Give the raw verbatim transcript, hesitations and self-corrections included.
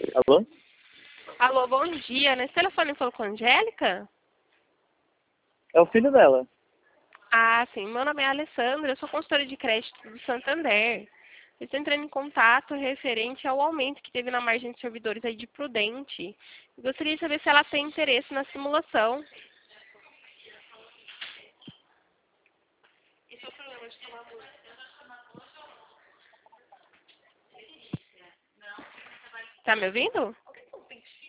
Alô? Alô, bom dia. Nesse telefone falou com a Angélica? É o filho dela. Ah, sim. Meu nome é Alessandra, eu sou consultora de crédito do Santander. Eu estou entrando em contato referente ao aumento que teve na margem de servidores aí de Prudente. Eu gostaria de saber se ela tem interesse na simulação. Esse é o problema de tomar música. Tá me ouvindo?